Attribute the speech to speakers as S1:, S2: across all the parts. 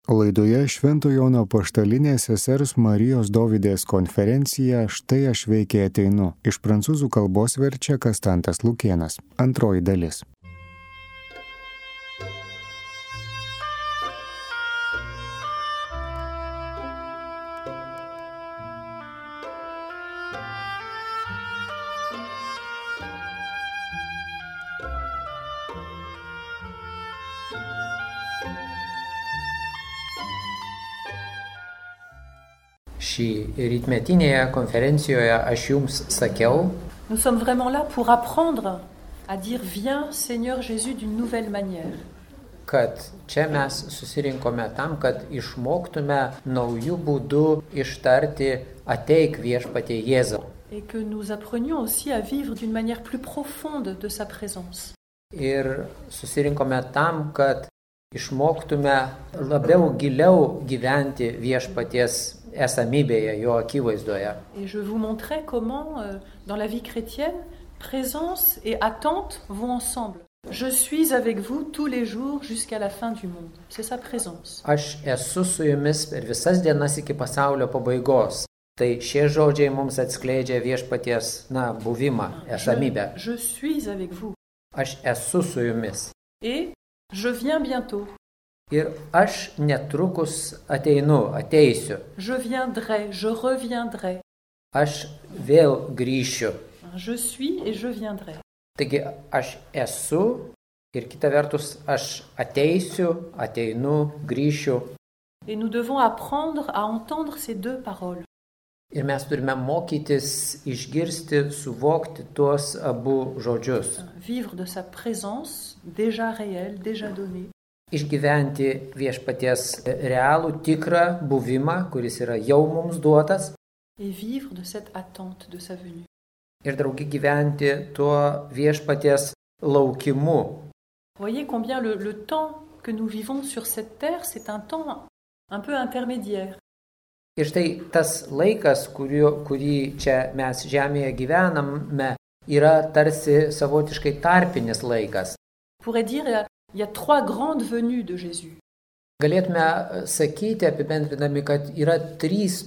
S1: Laidoje Švento Jono Apaštalinės sesers Marijos Dovydės konferencija Štai aš veikiai ateinu. Iš prancūzų kalbos verčia Kastantas Lukėnas. Antroji dalis.
S2: Šį rytmetinėje konferencijoje aš jums sakiau,
S3: Nous sommes vraiment là pour apprendre à dire « Viens, Seigneur Jésus, d'une nouvelle manière ».
S2: kad čia mes susirinkome tam, kad išmoktume naujų būdų ištarti ateik viešpatie Jėzau.
S3: Et que nous apprenions aussi à vivre d'une manière plus profonde de sa présence.
S2: Ir susirinkome tam, kad išmoktume labiau giliau gyventi viešpaties esamybėje, jo akivaizdoje.
S3: Et je vous montrais comment, dans la vie chrétienne, présence et attente vont ensemble. Je suis avec vous tous les jours jusqu'à la fin du monde. C'est sa présence.
S2: Aš esu su jumis per visas dienas iki pasaulio pabaigos. Tai šie žodžiai mums atskleidžia viešpaties, buvimą, esamybę.
S3: Je suis avec vous.
S2: Aš esu su jumis.
S3: Et je viens bientôt.
S2: Ir aš netrukus ateisiu.
S3: Je viendrai, je reviendrai.
S2: Aš vėl grįšiu.
S3: Je suis et je viendrai.
S2: Taigi aš esu ir kita vertus aš ateisiu, ateinu, grįšiu.
S3: Et nous devons apprendre à entendre ces deux paroles.
S2: Ir mes turime mokytis išgirsti, suvokti tuos abu žodžius.
S3: Vivre de sa présence déjà réelle, déjà donnée.
S2: Išgyventi viešpaties realų, tikrą buvimą, kuris yra jau mums duotas.
S3: Et vivre de cette attente de sa venue.
S2: Ir drauge gyventi tuo viešpaties laukimu.
S3: Voyez combien le temps que nous vivons sur cette terre, c'est un temps un peu intermédiaire.
S2: Ir štai tas laikas, kurį čia mes žemėje gyvename, yra tarsi savotiškai tarpinis laikas.
S3: On pourrait dire il y a trois grandes venues de Jésus.
S2: Galėtume sakyti, apibendrinami, kad yra trys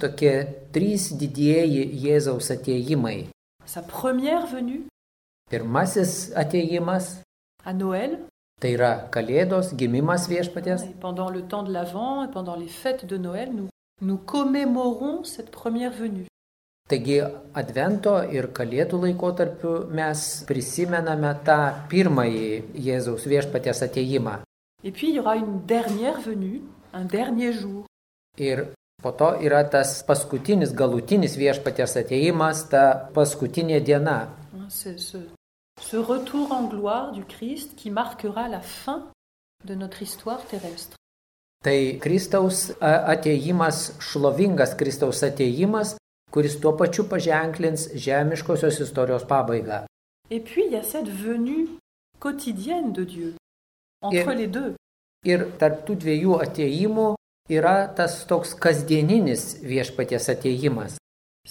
S2: didieji Jėzaus atėjimai.
S3: Sa première venue,
S2: pirmasis atėjimas,
S3: à Noël,
S2: tai yra Kalėdos, gimimas viešpaties.
S3: Et pendant le temps de l'Avent et pendant les fêtes de Noël, nous commémorons cette première venue.
S2: Taigi Advento ir Kalėdų laikotarpiu mes prisimename tą pirmąjį Jėzaus viešpaties atėjimą.
S3: Et puis il y aura une dernière venue, un dernier jour.
S2: Ir po to yra tas paskutinis, galutinis viešpaties atėjimas, ta paskutinė diena.
S3: C'est ce retour en gloire du Christ qui marquera la fin de notre histoire terrestre.
S2: Tai Kristaus atėjimas, šlovingas Kristaus atėjimas, kuris tuo pačiu paženklins žemiškosios istorijos pabaigą.
S3: Et puis il y a cette venue quotidienne de Dieu, entre les deux.
S2: Ir tarp tų dviejų atėjimų yra tas toks kasdieninis viešpaties atėjimas.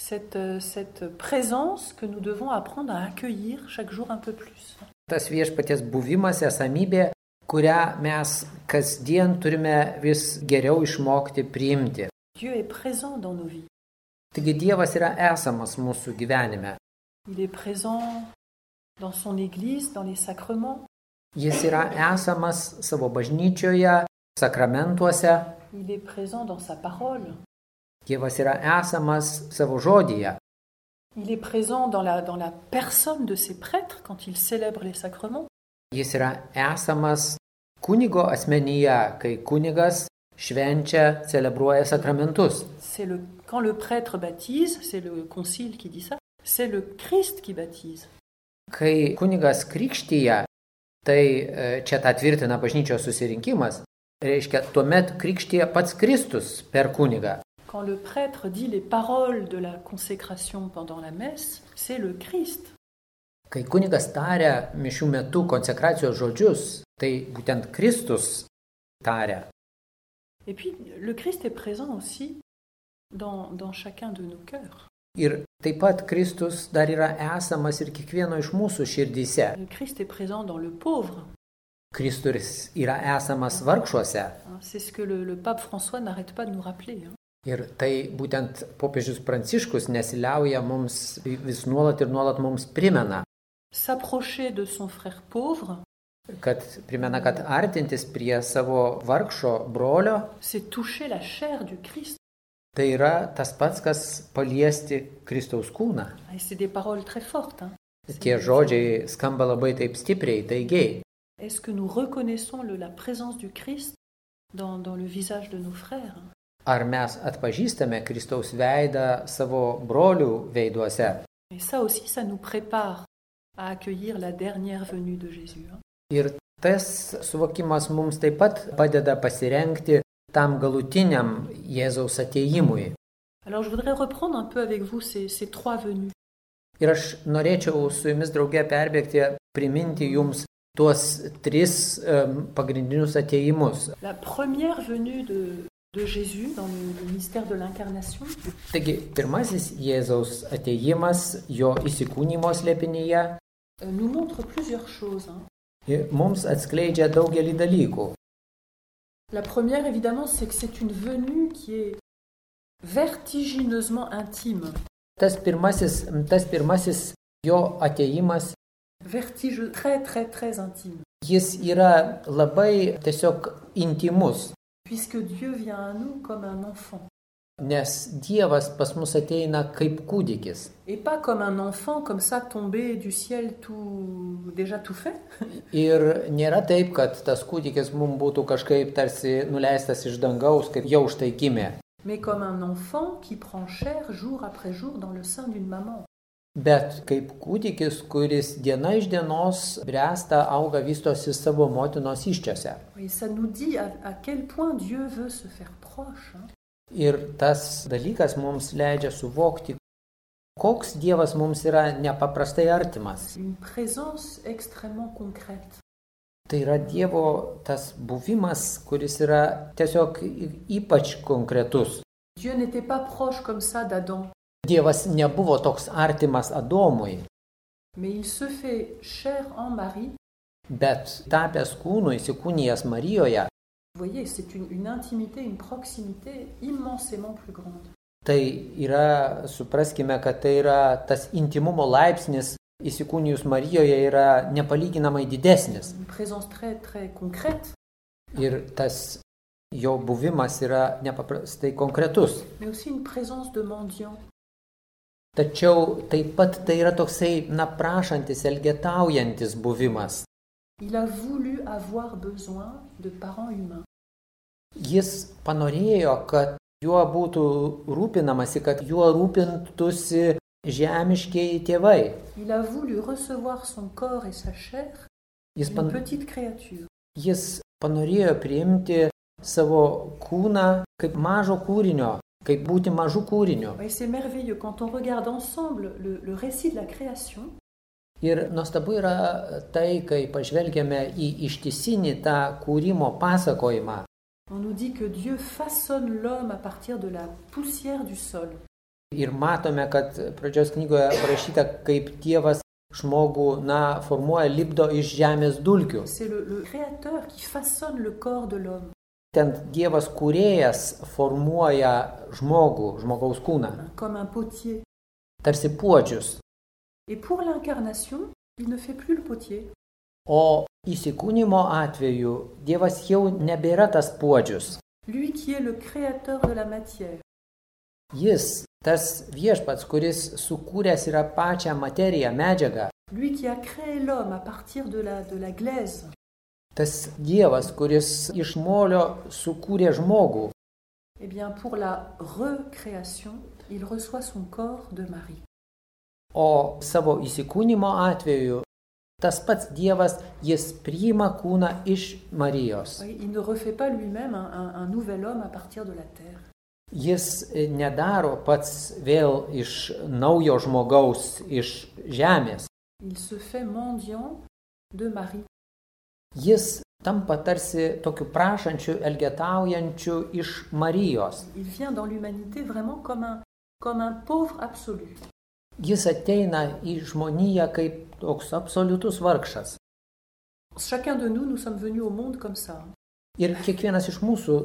S3: Cette présence que nous devons apprendre à accueillir chaque jour un peu plus.
S2: Tas viešpaties buvimas, esamybė, kurią mes kasdien turime vis geriau išmokti priimti.
S3: Dieu est présent dans nos vies.
S2: Taigi Dievas yra esamas mūsų gyvenime.
S3: Il est présent dans son église, dans les sacrements.
S2: Jis yra esamas savo bažnyčioje, sakramentuose.
S3: Il est présent dans sa parole.
S2: Dievas yra esamas savo žodyje.
S3: Il est présent dans la personne de ses prêtres quand ils célèbrent les sacrements.
S2: Jis yra esamas kunigo asmenyje, kai kunigas švenčia, celebruoja sakramentus.
S3: Quand le prêtre baptise, c'est le concile qui dit ça, c'est le Christ qui baptise.
S2: Kai kunigas krikštyja, tai čia tą tvirtina bažnyčios susirinkimas, reiškia, tuomet krikštyja pats Kristus per kunigą.
S3: Quand le prêtre dit les paroles de la consécration pendant la messe, c'est le Christ.
S2: Kai kunigas taria mišių metu konsekracijos žodžius, tai būtent Kristus taria.
S3: Et puis, le Christ est présent aussi dans chacun de nos cœurs.
S2: Ir taip pat Kristus dar yra esamas ir kiekvieno iš mūsų širdyse.
S3: Le Christ est présent dans le pauvre.
S2: Kristus yra esamas vargšuose.
S3: C'est ce que le pape François n'arrête pas de nous rappeler.
S2: Ir tai būtent popiežius Pranciškus nesiliauja mums vis nuolat ir nuolat mums primena.
S3: S'approcher de son frère pauvre,
S2: Kad primena, kad artintis prie savo vargšo brolio,
S3: c'est toucher la chair du Christ.
S2: tai yra tas pats, kas paliesti Kristaus kūną.
S3: Et c'est des paroles très fortes.
S2: Tie žodžiai skamba labai taip stipriai, taigiai.
S3: Est-ce que nous reconnaissons la présence du Christ dans le visage de nos frères?
S2: Ar mes atpažįstame Kristaus veidą savo brolių veiduose?
S3: Et ça aussi, ça nous prépare à accueillir la dernière venue de Jésus.
S2: Ir tas suvokimas mums taip pat padeda pasirengti tam galutiniam Jėzaus atėjimui.
S3: Alors je voudrais reprendre un peu avec vous ces trois venues.
S2: Ir aš norėčiau su jumis drauge perbėgti, priminti jums tuos tris pagrindinius atėjimus.
S3: La première venue de Jésus dans le mystère de l'incarnation.
S2: Taigi, pirmasis Jėzaus atėjimas jo įsikūnymo slėpinyje
S3: nous montre plusieurs choses.
S2: Mums atskleidžia daugelį dalykų.
S3: La première, évidemment, c'est que c'est une venue qui est vertigineusement intime.
S2: Tas pirmasis jo atėjimas,
S3: Vertige très, très, très intime.
S2: jis yra labai tiesiog intimus,
S3: Puisque Dieu vient à nous comme un enfant.
S2: nes Dievas pas mus ateina kaip kūdikis.
S3: Et pas comme un enfant, comme ça, tombé du ciel déjà tout fait.
S2: Ir nėra taip, kad tas kūdikis mums būtų kažkaip tarsi nuleistas iš dangaus, kaip jau štai gimė.
S3: Mais comme un enfant qui prend chair jour après jour dans le sein d'une maman.
S2: Bet kaip kūdikis, kuris diena iš dienos bręsta, auga, vystosi savo motinos įsčiose.
S3: Et ça nous dit à quel point Dieu veut se faire proche.
S2: Ir tas dalykas mums leidžia suvokti, koks Dievas mums yra nepaprastai artimas.
S3: Une présence extrêmement concrète.
S2: Tai yra Dievo tas buvimas, kuris yra tiesiog ypač konkretus.
S3: Dieu n'était pas proche comme ça d'Adam.
S2: Dievas nebuvo toks artimas Adomui,
S3: Mais il se fait chair en Marie.
S2: bet tapęs kūnu, įsikūnijęs Marijoje,
S3: Vous voyez, c'est une intimité, une proximité immensément plus grande.
S2: tai yra, supraskime, kad tai yra tas intimumo laipsnis, įsikūnijus Marijoje yra nepalyginamai didesnis.
S3: Une présence très, très concrète,
S2: Ir tas jo buvimas yra nepaprastai konkretus.
S3: mais aussi une présence de mendiant.
S2: Tačiau taip pat tai yra toksai, prašantis, elgetaujantis buvimas.
S3: Il a voulu avoir besoin de parents humains.
S2: Jis panorėjo, kad juo būtų rūpinamasi, kad juo rūpintųsi žemiškieji tėvai.
S3: Il a voulu recevoir son corps et sa chair,
S2: Jis,
S3: une petite créature.
S2: jis panorėjo priimti savo kūną kaip mažo kūrinio, kaip būti mažu kūriniu.
S3: Et c'est merveilleux quand on regarde ensemble le récit de la création.
S2: Ir nuostabu yra tai, kai pažvelgiame į ištisinį tą kūrimo pasakojimą.
S3: On nous dit que Dieu façonne l'homme à partir de la poussière du sol.
S2: Ir matome, kad pradžios knygoje parašyta, kaip Dievas žmogų, formuoja, lipdo iš žemės dulkių.
S3: C'est le créateur qui façonne le corps de l'homme.
S2: Ten Dievas kūrėjas formuoja žmogų, žmogaus kūną,
S3: Comme un potier.
S2: tarsi puodžius.
S3: Et pour l'incarnation, il ne fait plus le potier.
S2: O įsikūnymo atveju Dievas jau nebėra tas puodžius.
S3: Lui qui est le créateur de la matière.
S2: Jis, tas viešpats, kuris sukūręs yra pačią materiją, medžiagą.
S3: Lui qui a créé l'homme à partir de la glaise.
S2: Tas Dievas, kuris iš molio sukūrė žmogų.
S3: Eh bien, pour la recréation, il reçoit son corps de Marie.
S2: O savo įsikūnymo atveju tas pats Dievas, jis priima kūną iš Marijos.
S3: Oui, il ne refait pas lui-même un nouvel homme à partir de la terre.
S2: Jis nedaro pats vėl iš naujo žmogaus, iš žemės.
S3: Il se fait mendiant de Marie.
S2: Jis tampa tarsi tokiu prašančiu, elgetaujančiu iš Marijos.
S3: Il vient dans l'humanité vraiment comme un pauvre absolu.
S2: Jis ateina į žmoniją kaip toks absoliutus vargšas.
S3: Chacun de nous, nous sommes venus au monde comme ça.
S2: Ir kiekvienas iš mūsų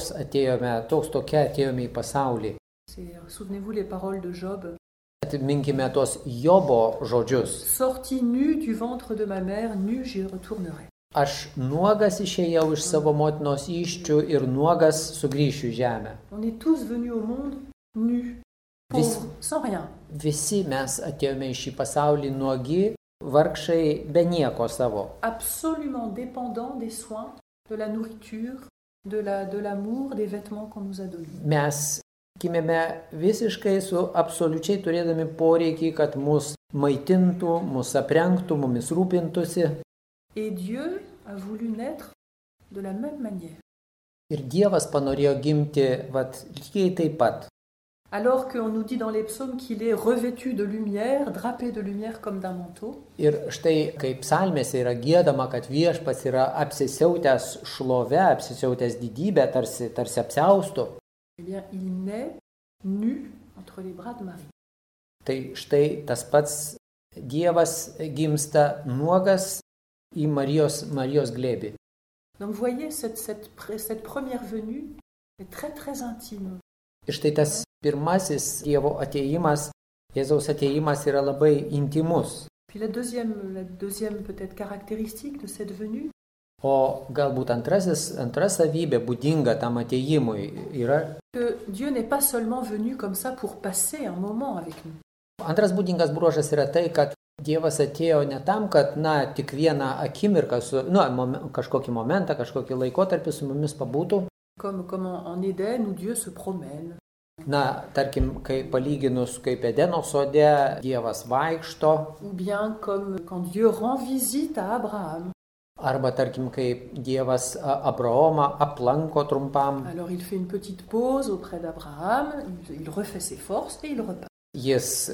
S2: tokia atėjome į pasaulį.
S3: Souvenez-vous les paroles de Job.
S2: Atminkime tos Jobo žodžius.
S3: Sorti nu du ventre de ma mère, nu j'y retournerai.
S2: Aš nuogas išėjau iš savo motinos įsčių ir nuogas sugrįšiu į žemę.
S3: On est tous venus au monde nus, pauvres, sans rien.
S2: Visi mes atėjome į šį pasaulį nuogi, vargšai be nieko savo.
S3: Absolument dépendants des soins, de la nourriture, de l'amour, des vêtements qu'on nous a donnés.
S2: Mes gimėme visiškai su absoliučiai turėdami poreikį, kad mus maitintų, mus aprengtų, mumis rūpintųsi.
S3: Et Dieu a voulu naître de la même manière.
S2: Ir Dievas panorėjo gimti lygiai taip pat.
S3: Alors qu'on nous dit dans les psaumes qu'il est revêtu de lumière, drapé de lumière comme d'un manteau.
S2: Ir štai, kaip psalmėse yra giedama, kad viešpats yra apsisiautęs šlove, apsisiautęs didybę, tarsi apsiaustu.
S3: Eh bien, il naît nu entre les bras de Marie.
S2: Tai štai tas pats Dievas gimsta nuogas į Marijos glėbį.
S3: Donc vous voyez, cette première venue est très très intime.
S2: Ir štai tas pirmasis Dievo atėjimas, Jėzaus atėjimas yra labai intimus.
S3: Puis la deuxième peut-être caractéristique de cette venue.
S2: O galbūt antra savybė būdinga tam atėjimui yra,
S3: que Dieu n'est pas seulement venu comme ça pour passer un moment avec nous.
S2: Antras būdingas bruožas yra tai, kad Dievas atėjo ne tam, kad tik vieną akimirką, kažkokį momentą, kažkokį laikotarpį su mumis pabūtų.
S3: Comme en Éden, où Dieu se promène.
S2: Tarkim, kai palyginus kaip Edeno sode, Dievas vaikšto.
S3: Ou bien comme quand Dieu rend visite à Abraham.
S2: Arba tarkim, kai Dievas Abraomą aplanko trumpam.
S3: Alors il fait une petite pause auprès d'Abraham, il refait ses forces et il repart.
S2: Jis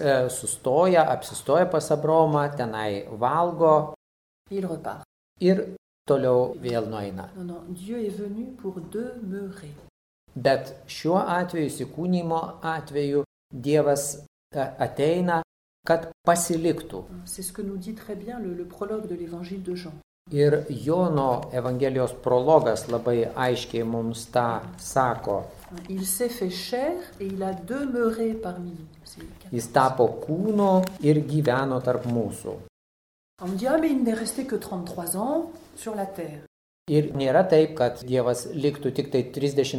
S2: apsistoja pas Abraomą, tenai valgo.
S3: Il repart.
S2: Ir toliau vėl nueina.
S3: Non, Dieu est venu pour demeurer.
S2: Bet šiuo atveju, įsikūnymo atveju, Dievas ateina, kad pasiliktų.
S3: C'est ce que nous dit très bien le prologue de l'évangile de Jean.
S2: Ir Jono Evangelijos prologas labai aiškiai mums tą sako.
S3: Il s'est fait chair et il a demeuré parmi nous.
S2: Jis tapo kūnu ir gyveno tarp mūsų.
S3: On me dit, mais il n'est resté que 33 ans sur la terre.
S2: Ir nėra taip, kad Dievas liktų tik tai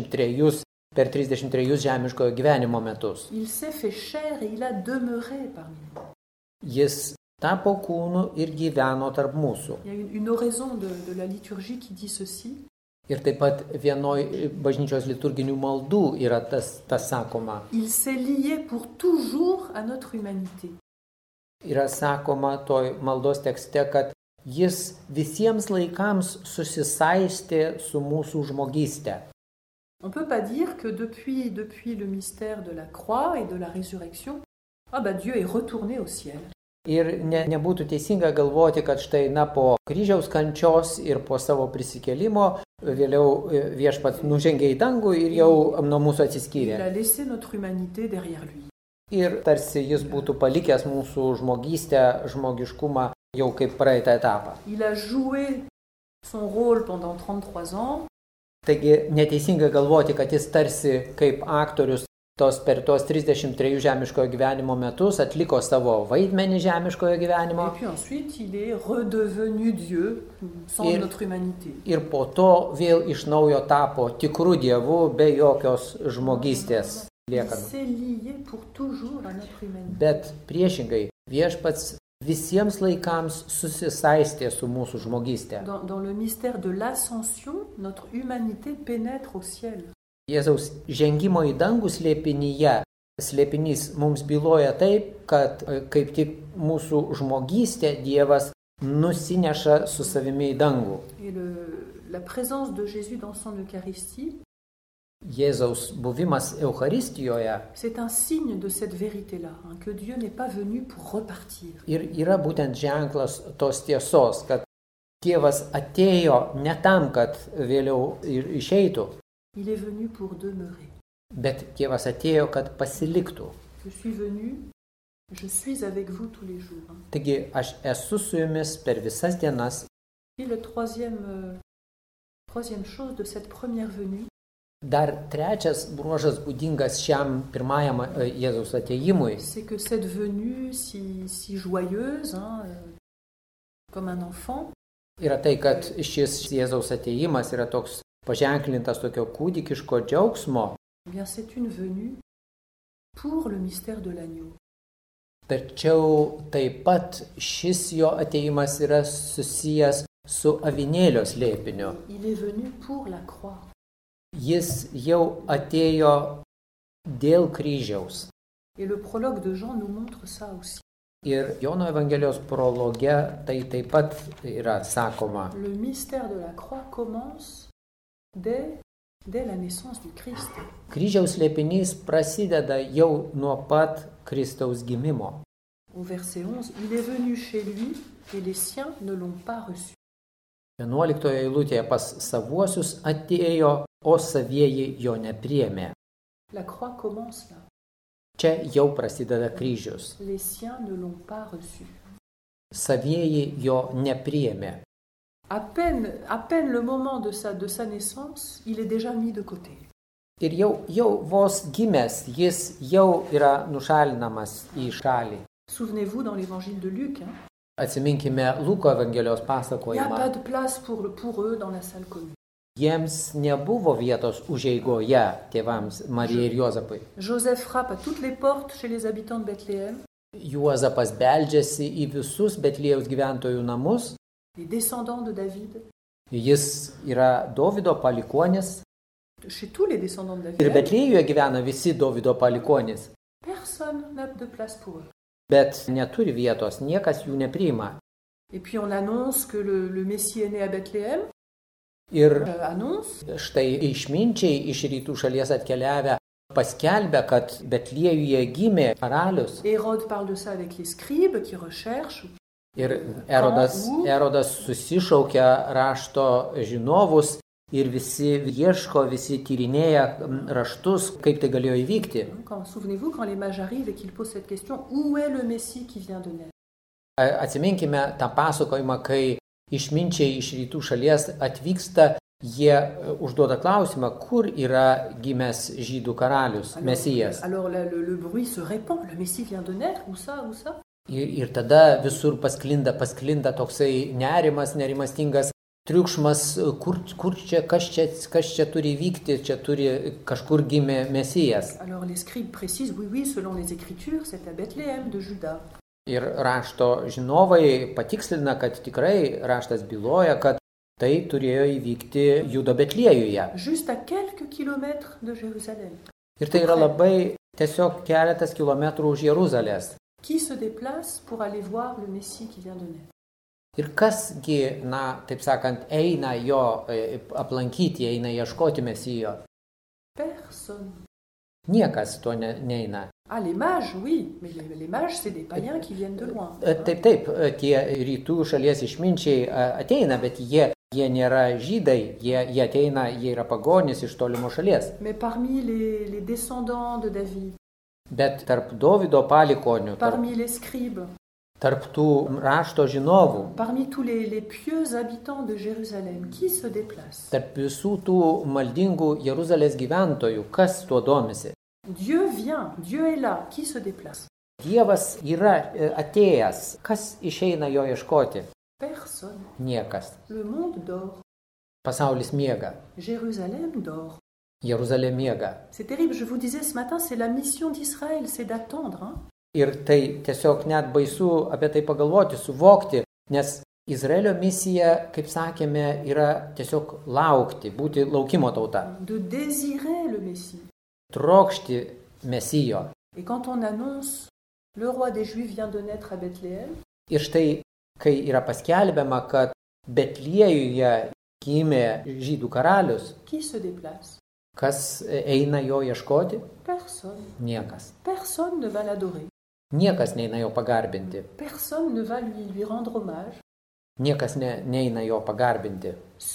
S2: 33 žemiškojo gyvenimo metus.
S3: Il s'est fait chair et il a demeuré parmi nous.
S2: Jis tapo kūnu ir gyveno tarp mūsų.
S3: Il y a une oraison de la liturgie qui dit ceci.
S2: Ir taip pat vienoj bažnyčios liturginių maldų yra tas sakoma.
S3: Il s'est lié pour toujours à notre humanité.
S2: Yra sakoma toj maldos tekste, kad jis visiems laikams susisaistė su mūsų žmogyste.
S3: On peut pas dire que depuis le mystère de la croix et de la résurrection, Dieu est retourné au ciel.
S2: Ir nebūtų teisinga galvoti, kad štai po kryžiaus kančios ir po savo prisikėlimo vėliau viešpats nužengė į dangų ir jau nuo mūsų atsiskyrė.
S3: Il a laissé notre humanité derrière lui.
S2: Ir tarsi jis būtų palikęs mūsų žmogystę, žmogiškumą jau kaip praeitą etapą.
S3: Il a joué son rôle pendant 33 ans.
S2: Taigi neteisinga galvoti, kad jis tarsi kaip aktorius per tos 33 žemiškojo gyvenimo metus atliko savo vaidmenį žemiškojo gyvenimo.
S3: Et puis ensuite, il est redevenu Dieu sans notre humanité.
S2: Ir po to vėl iš naujo tapo tikru Dievu be jokios žmogystės liekanos.
S3: Il s'est lié pour toujours à notre humanité.
S2: Bet priešingai, viešpats visiems laikams susisaistė su mūsų žmogystė.
S3: Dans le mystère de l'ascension, notre humanité pénètre au ciel.
S2: Jėzaus žengimo į dangų slėpinys mums byloja taip, kad kaip tik mūsų žmogystė Dievas nusineša su savimi į dangų.
S3: Et la présence de Jésus dans son Eucharistie,
S2: Jėzaus buvimas Eucharistijoje,
S3: c'est un signe de cette vérité-là, que Dieu n'est pas venu pour repartir.
S2: Ir yra būtent ženklas tos tiesos, kad Dievas atėjo ne tam, kad vėliau išeitų.
S3: Il est venu pour demeurer.
S2: Bet Dievas atėjo, kad pasiliktų.
S3: Je suis venu, je suis avec vous tous les jours.
S2: Taigi aš esu su jumis per visas dienas.
S3: Et la troisième chose de cette première venue,
S2: Dar trečias bruožas būdingas šiam pirmajam Jėzaus atėjimui,
S3: c'est que cette venue si joyeuse, comme un enfant,
S2: yra tai, kad šis Jėzaus atėjimas yra toks paženklintas tokio kūdikiško džiaugsmo,
S3: eh bien c'est une venue pour le mystère de l'agneau.
S2: tačiau taip pat šis jo atėjimas yra susijęs su avinėlio slėpiniu.
S3: Il est venu pour la croix.
S2: Jis jau atėjo dėl kryžiaus.
S3: Et le prologue de Jean nous montre ça aussi.
S2: Ir Jono Evangelijos prologe tai taip pat yra sakoma.
S3: Le mystère de la croix commence dès la naissance du Christ.
S2: Kryžiaus slėpinys prasideda jau nuo pat Kristaus gimimo.
S3: Au verset 11, il est venu chez lui et les siens ne l'ont pas reçu.
S2: 11 eilutėje pas savuosius atėjo, o savieji jo nepriėmė.
S3: La croix commence là.
S2: Čia jau prasideda kryžius.
S3: Les siens ne l'ont pas reçu.
S2: Savieji jo nepriėmė.
S3: À peine le moment de sa naissance, il est déjà mis de côté.
S2: Ir jau vos gimęs, jis jau yra nušalinamas į šalį.
S3: Souvenez-vous dans l'évangile de Luc,
S2: Atsiminkime Luko Evangelijos
S3: il n'y a
S2: pasakojimą.
S3: pas de place pour eux dans la salle commune.
S2: Jiems nebuvo vietos užeigoje tėvams Marijai ir Juozapui.
S3: Joseph frappe à toutes les portes chez les habitants de Bethléem.
S2: Juozapas beldžiasi į visus Betliejaus gyventojų namus.
S3: Les descendants de David,
S2: Jis yra Dovido palikuonis.
S3: chez tous les descendants de
S2: Ir
S3: David,
S2: Betliejuje gyvena visi Dovido palikuonis.
S3: personne n'a de place pour eux.
S2: Bet neturi vietos, niekas jų nepriima.
S3: Et puis on annonce que le Messie est né à Bethléem,
S2: Ir
S3: annonce,
S2: štai išminčiai iš rytų šalies atkeliavę paskelbė, kad Betliejuje gimė karalius.
S3: Hérode parle de ça avec les scribes qui recherchent.
S2: Ir Erodas susišaukia rašto žinovus ir visi ieško, visi tyrinėja raštus, kaip tai galėjo įvykti.
S3: Souvenez-vous, quand les mages arrivent et qu'ils posent cette question, où est le Messie qui vient de naître?
S2: Atsiminkime tą pasakojimą, kai išminčiai iš rytų šalies atvyksta, jie užduoda klausimą, kur yra gimęs žydų karalius, Mesijas.
S3: Alors le bruit se répand, le Messie vient de naître, où ça?
S2: Ir tada visur pasklinda toksai nerimastingas triukšmas, kur čia, kas čia turi vykti, čia turi kažkur gimė Mesijas.
S3: Alors les scribes précisent, oui, selon les Écritures, c'est à Bethléem de Juda.
S2: Ir rašto žinovai patikslina, kad tikrai raštas byloja, kad tai turėjo įvykti Judo Betliejuje.
S3: Juste à quelques kilomètres de Jérusalem.
S2: Ir tai yra labai tiesiog keletas kilometrų už Jeruzalės.
S3: Qui se déplace pour aller voir le Messie qui vient de naître?
S2: Ir kasgi, taip sakant, eina jo aplankyti, eina ieškoti Mesijo?
S3: Personne.
S2: Niekas to neina.
S3: Ah, les mages, oui, mais les mages, c'est des païens qui viennent de loin.
S2: Taip, tie rytų šalies išminčiai ateina, bet jie nėra žydai, jie ateina, jie yra pagonys iš tolimo šalies.
S3: Mais parmi les descendants de David,
S2: Bet tarp Dovido palikonių,
S3: parmi les scribes,
S2: tarp tų rašto žinovų,
S3: parmi tous les pieux habitants de Jérusalem, qui se déplace?
S2: tarp visų tų maldingų Jeruzalės gyventojų, kas tuo domisi?
S3: Dieu vient, Dieu est là, qui se déplace?
S2: Dievas yra atėjęs, kas išeina jo ieškoti?
S3: Personne.
S2: Niekas.
S3: Le monde dort.
S2: Pasaulis miega.
S3: Jérusalem dort.
S2: Jeruzalė miega.
S3: C'est terrible, je vous disais ce matin, c'est la mission d'Israël, c'est d'attendre.
S2: Ir tai tiesiog net baisu apie tai pagalvoti, suvokti, nes Izraelio misija, kaip sakėme, yra tiesiog laukti, būti laukimo tauta.
S3: De désirer le Messie.
S2: Trokšti Mesijo.
S3: Et quand on annonce le roi des Juifs vient de naître à Bethléem,
S2: Ir štai, kai yra paskelbiama, kad Betliejuje gimė žydų karalius,
S3: qui se déplace?
S2: kas eina jo ieškoti?
S3: Personne.
S2: Niekas.
S3: Personne ne va l'adorer.
S2: Niekas neina jo pagarbinti.
S3: Personne ne va lui rendre hommage.
S2: Niekas neina jo pagarbinti.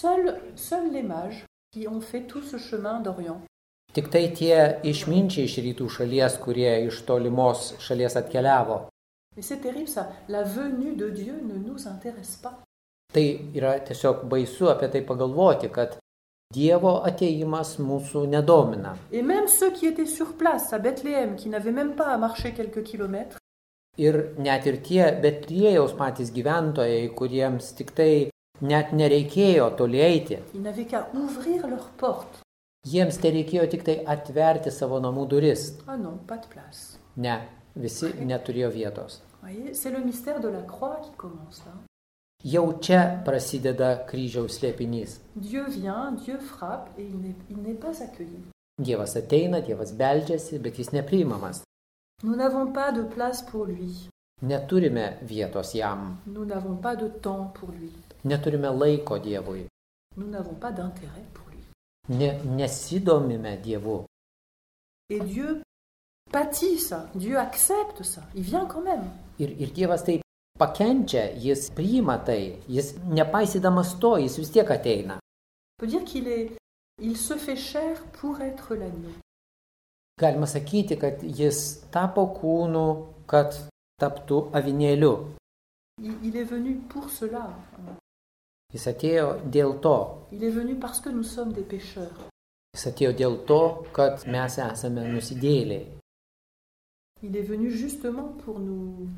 S3: Seuls les mages qui ont fait tout ce chemin d'Orient.
S2: Tik tai tie išminčiai iš rytų šalies, kurie iš tolimos šalies atkeliavo.
S3: Mais c'est terrible ça, la venue de Dieu ne nous intéresse pas.
S2: Tai yra tiesiog baisu apie tai pagalvoti, kad Dievo ateimas mūsų nedomina.
S3: Et même ceux qui étaient sur place à Bethléem, qui n'avaient même pas à marcher quelques kilomètres,
S2: Ir net ir tie Betliejaus patys gyventojai, kuriems tik tai net nereikėjo toli eiti,
S3: ils n'avaient qu'à ouvrir leurs portes.
S2: jiems tereikėjo tik tai atverti savo namų duris.
S3: Ah non, pas de place.
S2: Ne, visi neturėjo vietos.
S3: Voyez, c'est le mystère de la croix qui commence là.
S2: Jau čia prasideda kryžiaus slėpinys.
S3: Dieu vient, Dieu frappe et il n'est pas accueilli.
S2: Dievas ateina, Dievas beldžiasi, bet jis nepriimamas.
S3: Nous n'avons pas de place pour lui.
S2: Neturime vietos jam.
S3: Nous n'avons pas de temps pour lui.
S2: Neturime laiko Dievui.
S3: Nous n'avons pas d'intérêt pour lui.
S2: Nesidomime Dievu.
S3: Et Dieu pâtit ça, Dieu accepte ça, il vient quand même.
S2: Ir Dievas tai pakenčia, jis priima tai, jis nepaisydamas to, jis vis tiek ateina.
S3: On peut dire il se fait chair pour être l'agneau.
S2: Galima sakyti, kad jis tapo kūnu, kad taptų avinėliu.
S3: Il est venu pour cela.
S2: Jis atėjo dėl to.
S3: Il est venu parce que nous sommes des pécheurs.
S2: Jis atėjo dėl to, kad mes esame nusidėjėliai.
S3: Il est venu justement pour nous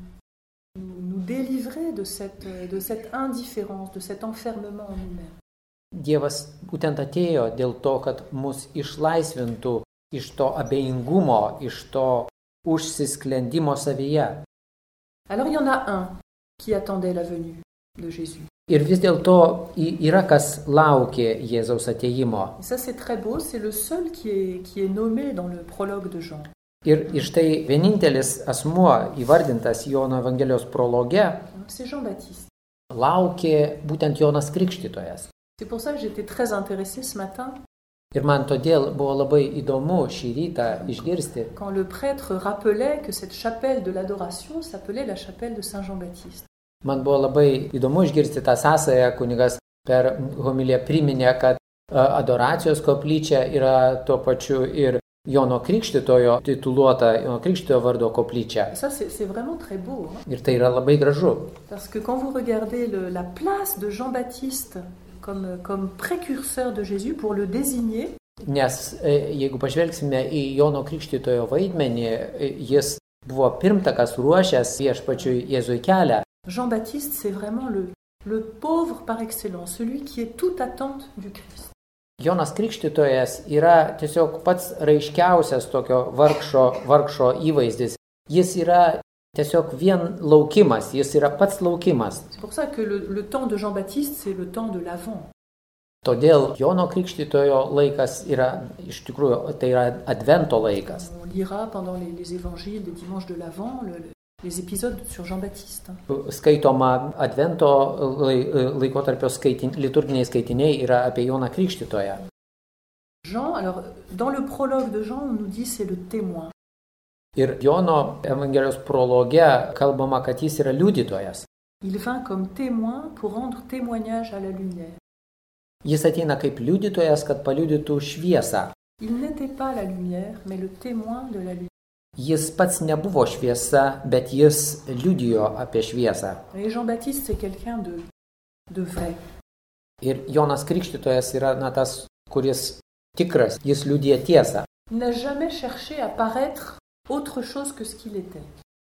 S3: délivrer de cette indifférence, de cet enfermement en nous-mêmes.
S2: Dievas būtent atėjo dėl to, kad mus išlaisvintų iš to abejingumo, iš to užsisklendimo savyje.
S3: Alors il y en a un qui attendait la venue de Jésus.
S2: Ir vis dėlto yra kas laukė Jėzaus atėjimo.
S3: Et ça c'est très beau, c'est le seul qui est nommé dans le prologue de Jean.
S2: Ir štai vienintelis asmuo įvardintas Jono Evangelijos prologe
S3: C'est Jean-Baptiste.
S2: laukė būtent Jonas Krikštytojas.
S3: C'est pour ça que j'étais très intéressée ce matin.
S2: Ir man todėl buvo labai įdomu šį rytą išgirsti,
S3: Quand le prêtre rappelait que cette chapelle de l'adoration s'appelait la chapelle de Saint Jean-Baptiste.
S2: man buvo labai įdomu išgirsti tą sąsają, kunigas per homiliją priminė, kad adoracijos koplyčia yra tuo pačiu ir Jono Krikštytojo tituluota, Jono Krikštytojo vardo koplyčia.
S3: Et ça c'est vraiment très beau. Hein?
S2: Ir tai yra labai gražu.
S3: Parce que quand vous regardez la place de Jean-Baptiste comme précurseur de Jésus pour le désigner,
S2: Nes jeigu pažvelgsime į Jono Krikštytojo vaidmenį, jis buvo pirmtakas ruošęs viešpačiui Jėzui kelią.
S3: Jean-Baptiste c'est vraiment le pauvre par excellence, celui qui est toute attente du Christ.
S2: Jonas Krikštytojas yra tiesiog pats raiškiausias tokio vargšo įvaizdis. Jis yra tiesiog vien laukimas, jis yra pats laukimas.
S3: C'est pour ça que le temps de Jean-Baptiste, c'est le temps de l'Avent.
S2: Todėl Jono Krikštytojo laikas yra, iš tikrųjų, tai yra advento laikas.
S3: On lira pendant les évangiles des dimanches de l'Avent les épisodes sur Jean-Baptiste.
S2: Skaitoma advento laikotarpio liturginiai skaitiniai yra apie Joną Krikštytoją.
S3: Jean, alors dans le prologue de Jean, on nous dit c'est le témoin.
S2: Ir Jono Evangelijos prologe kalbama, kad jis yra liudytojas.
S3: Il vint comme témoin pour rendre témoignage à la lumière.
S2: Jis ateina kaip liudytojas, kad paliudytų šviesą.
S3: Il n'était pas la lumière, mais le témoin de la lumière.
S2: Jis pats nebuvo šviesa, bet jis liudijo apie šviesą.
S3: Et Jean-Baptiste, c'est quelqu'un de vrai.
S2: Ir Jonas Krikštytojas yra tas, kuris tikras, jis liudija tiesą.
S3: Il n'a jamais cherché à paraître autre chose que ce qu'il était.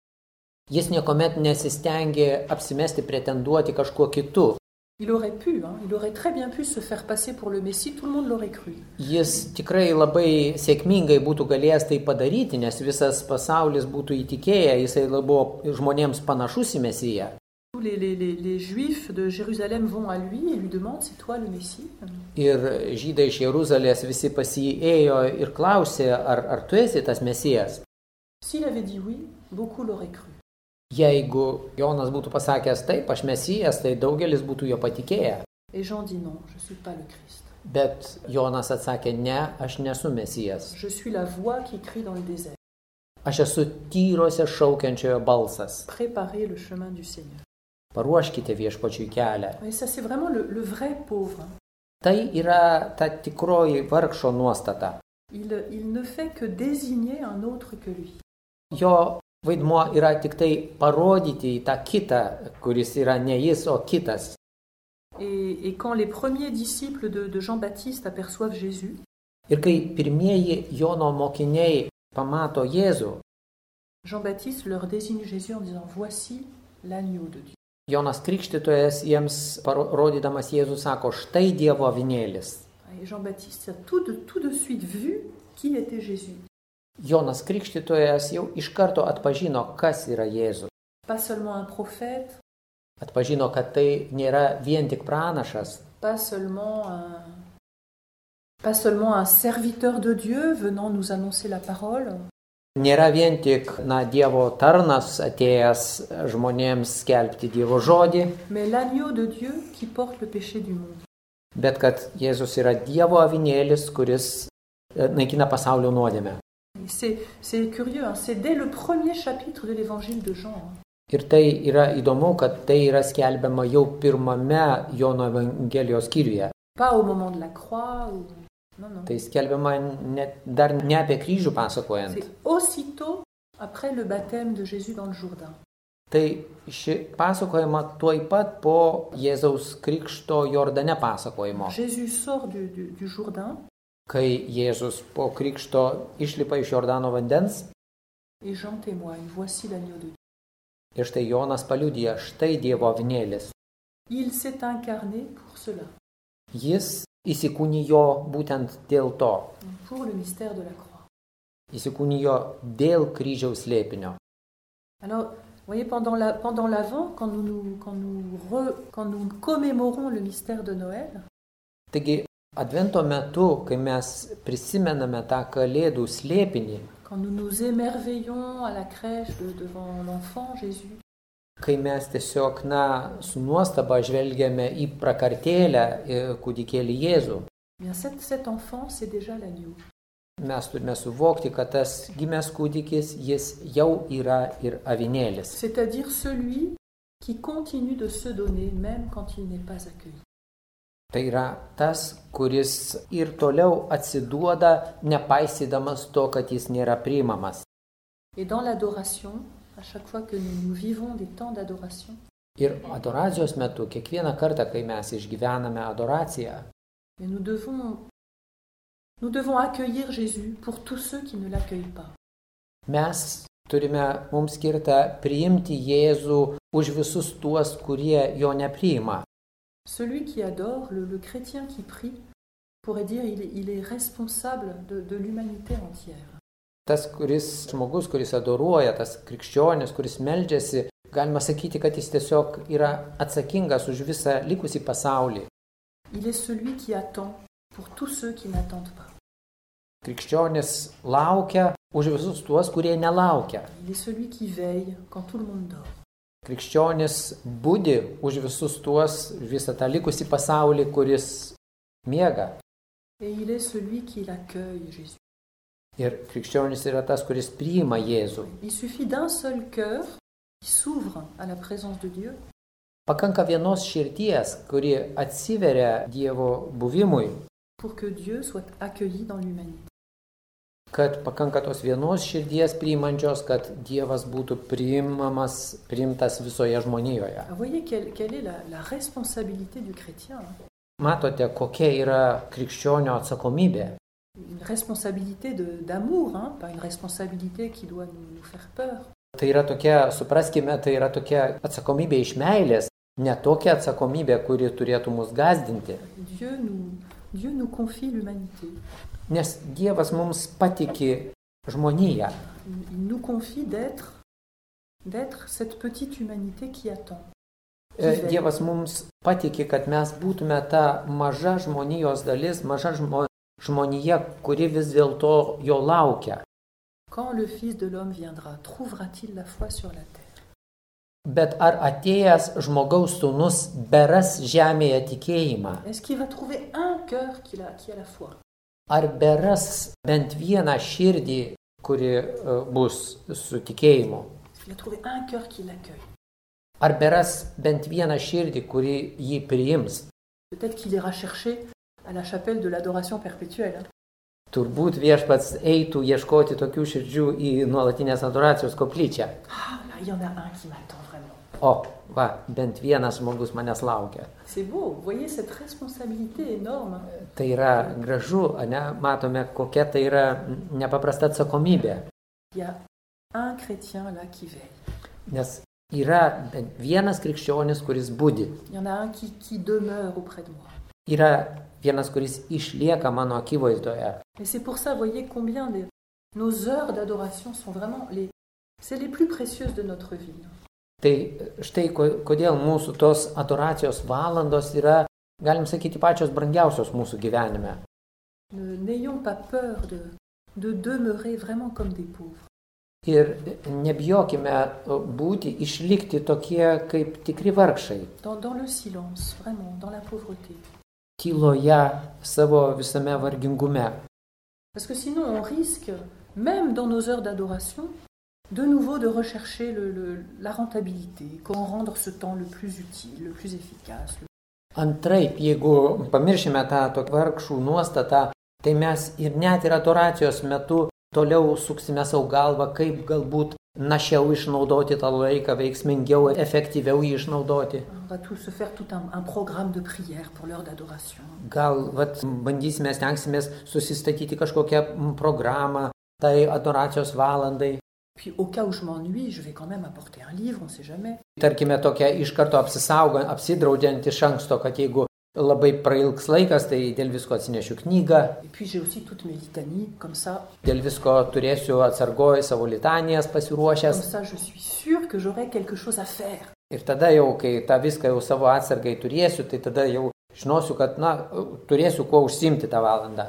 S2: Jis niekuomet nesistengė apsimesti, pretenduoti kažkuo kitu.
S3: Il aurait très bien pu se faire passer pour le Messie, tout le monde l'aurait cru.
S2: Jis tikrai labai sėkmingai būtų galėjęs tai padaryti, nes visas pasaulis būtų įtikėję, jisai buvo žmonėms panašus į Mesiją.
S3: Tous les Juifs de Jérusalem vont à lui et lui demandent, c'est toi le Messie?
S2: Ir žydai iš Jeruzalės visi pas jį ėjo ir klausė, ar tu esi tas Mesijas?
S3: S'il avait dit oui, beaucoup l'auraient cru.
S2: Jeigu Jonas būtų pasakęs taip, aš Mesijas, tai daugelis būtų jo patikėję.
S3: Et Jean dit non, je suis pas le Christ.
S2: Bet Jonas atsakė, ne, aš nesu Mesijas.
S3: Je suis la voix qui crie dans le désert.
S2: Aš esu tyrose šaukiančiojo balsas.
S3: Préparez le chemin du Seigneur.
S2: Paruoškite viešpačiui kelią.
S3: Et ça c'est vraiment le vrai pauvre.
S2: Tai yra ta tikroji vargšo nuostata.
S3: Il ne fait que désigner un autre que lui.
S2: Jo vaidmuo yra tik tai parodyti į tą kitą, kuris yra ne jis, o kitas.
S3: Et quand les premiers disciples de Jean-Baptiste aperçoivent Jésus,
S2: Ir kai pirmieji Jono mokiniai pamato Jėzų,
S3: Jean-Baptiste leur désigne Jésus en disant « Voici l'agneau de Dieu ».
S2: Jonas Krikštytojas jiems rodydamas Jėzų sako, štai Dievo avinėlis.
S3: Et Jean-Baptiste a tout de suite vu qui était Jésus.
S2: Jonas Krikštytojas jau iš karto atpažino, kas yra Jėzus.
S3: Pas seulement un prophète,
S2: Atpažino, kad tai nėra vien tik pranašas,
S3: pas seulement un serviteur de Dieu venant nous annoncer la parole,
S2: nėra vien tik Dievo tarnas atėjęs žmonėms skelbti Dievo žodį,
S3: mais l'agneau de Dieu qui porte le péché du monde.
S2: bet kad Jėzus yra Dievo avinėlis, kuris naikina pasaulio nuodėmę.
S3: C'est curieux, hein, c'est dès le premier chapitre de l'évangile de Jean. Hein.
S2: Ir tai yra įdomu, kad tai yra skelbiama jau pirmame Jono Evangelijos skyriuje.
S3: Pas au moment de la croix. Non.
S2: Tai skelbiama dar ne apie kryžių pasakojant.
S3: C'est aussitôt après le baptême de Jésus dans le Jourdain.
S2: Tai ši pasakojama tuoj pat po Jėzaus krikšto Jordane pasakojimo.
S3: Jésus sort du Jourdain.
S2: Kai Jėzus po krikšto išlipa iš Jordano vandens.
S3: Et Jean témoigne, voici l'agneau de Dieu.
S2: Ir štai Jonas paliudija, štai Dievo avinėlis.
S3: Il s'est incarné pour cela.
S2: Jis įsikūnijo būtent dėl to.
S3: Pour le mystère de la croix.
S2: Įsikūnijo dėl kryžiaus slėpinio.
S3: Alors, vous voyez, pendant l'Avent, quand nous commémorons le mystère de Noël,
S2: Taigi, Advento metu, kai mes prisimename tą Kalėdų slėpinį,
S3: quand nous nous émerveillons à la crèche devant l'enfant Jésus,
S2: kai mes tiesiog, su nuostaba žvelgiame į prakartėlę kūdikėlį Jėzų,
S3: bien cet enfant, c'est déjà l'agneau.
S2: mes turime suvokti, kad tas gimęs kūdikis, jis jau yra ir avinėlis.
S3: C'est-à-dire celui qui continue de se donner même quand il n'est pas accueilli.
S2: Tai yra tas, kuris ir toliau atsiduoda, nepaisydamas to, kad jis nėra priimamas.
S3: Et dans l'adoration, à chaque fois que nous vivons des temps d'adoration,
S2: Ir adoracijos metu, kiekvieną kartą, kai mes išgyvename adoraciją,
S3: nous devons accueillir Jésus pour tous ceux qui ne l'accueillent pas.
S2: mes turime mums skirtą priimti Jėzų už visus tuos, kurie jo nepriima.
S3: Celui qui adore, le chrétien qui prie, pourrait dire il est responsable de l'humanité entière.
S2: Tas žmogus, kuris adoruoja, tas krikščionis, kuris meldžiasi, galima sakyti, kad jis tiesiog yra atsakingas už visą likusį pasaulį.
S3: Il est celui qui attend pour tous ceux qui n'attendent pas.
S2: Krikščionis laukia už visus tuos, kurie nelaukia.
S3: Il est celui qui veille quand tout le monde dort.
S2: Krikščionis budi už visus tuos, visą tą likusį pasaulį, kuris miega.
S3: Et il est celui qui l'accueille, Jésus.
S2: Ir krikščionis yra tas, kuris priima Jėzų.
S3: Il suffit d'un seul cœur qui s'ouvre à la présence de Dieu.
S2: Pakanka vienos širdies, kuri atsiveria Dievo buvimui,
S3: pour que Dieu soit accueilli dans l'humanité.
S2: Kad pakanka tos vienos širdies priimančios, kad Dievas būtų priimtas visoje žmonijoje.
S3: Vous voyez quelle est la responsabilité du chrétien.
S2: Matote, kokia yra krikščionio atsakomybė.
S3: Une responsabilité d'amour, pas une responsabilité qui doit nous faire peur.
S2: Tai yra tokia, supraskime, tai yra tokia atsakomybė iš meilės, ne tokia atsakomybė, kuri turėtų mus gąsdinti.
S3: Dieu nous confie l'humanité.
S2: Nes Dievas mums patiki žmoniją.
S3: Il nous confie d'être cette petite humanité qui attend.
S2: Dievas mums patiki, kad mes būtume ta maža žmonijos dalis, maža žmonija, kuri vis dėlto jo laukia.
S3: Quand le Fils de l'homme viendra, trouvera-t-il la foi sur la terre?
S2: Bet ar atėjęs žmogaus sūnus beras žemėje tikėjimą?
S3: Est-ce qu'il va trouver un cœur qui a la foi?
S2: Ar beras bent vieną širdį, kuri bus su tikėjimu?
S3: Il va trouver un cœur qui l'accueille.
S2: Ar beras bent vieną širdį, kuri jį priims?
S3: Peut-être qu'il ira chercher à la chapelle de l'adoration perpétuelle.
S2: Turbūt viešpats eitų ieškoti tokių širdžių į nuolatinės adoracijos koplyčią.
S3: Ah, là, il y en a un qui m'attend vraiment.
S2: O, va, bent vienas žmogus manęs laukia.
S3: C'est beau, vous voyez cette responsabilité énorme.
S2: Tai yra gražu, ne? Matome, kokia tai yra nepaprasta atsakomybė.
S3: Il y a un chrétien là qui veille.
S2: Nes yra bent vienas krikščionis, kuris budi.
S3: Il y en a un qui demeure auprès de moi.
S2: Yra vienas, kuris išlieka mano akivaizdoje.
S3: Et c'est pour ça, vous voyez combien nos heures d'adoration sont vraiment c'est les plus précieuses de notre vie.
S2: Tai štai kodėl mūsų tos adoracijos valandos yra, galim sakyti, pačios brangiausios mūsų gyvenime.
S3: N'ayons pas peur de demeurer vraiment comme des pauvres.
S2: Ir nebijokime būti, išlikti tokie kaip tikri vargšai.
S3: Dans le silence, vraiment, dans la pauvreté.
S2: Tyloje, savo visame vargingume.
S3: Parce que sinon on risque, même dans nos heures d'adoration, de nouveau de rechercher la rentabilité, comment rendre ce temps le plus utile, le plus efficace.
S2: Antraip, jeigu pamiršime tą tokį vargšų nuostatą, tai mes ir net ir adoracijos metu toliau suksime savo galvą, kaip galbūt našiau išnaudoti tą laiką, veiksmingiau, efektyviau jį išnaudoti.
S3: On va se faire tout un programme de prière pour l'heure d'adoration.
S2: Gal bandysime, stengsimės susistatyti kažkokią programą tai adoracijos valandai.
S3: Puis au cas où je m'ennuie, je vais quand même apporter un livre, on sait jamais.
S2: Tarkime, tokia iš karto apsidraudžiant iš anksto, kad jeigu labai prailgs laikas, tai dėl visko atsinešiu knygą.
S3: Et puis j'ai aussi toutes mes litanies, comme ça.
S2: Dėl visko turėsiu atsargoj savo litanijas pasiruošęs.
S3: Comme ça, je suis sûr que j'aurai quelque chose à faire.
S2: Ir tada jau, kai tą viską jau savo atsargai turėsiu, tai tada jau žinosiu, kad, turėsiu kuo užsimti tą valandą.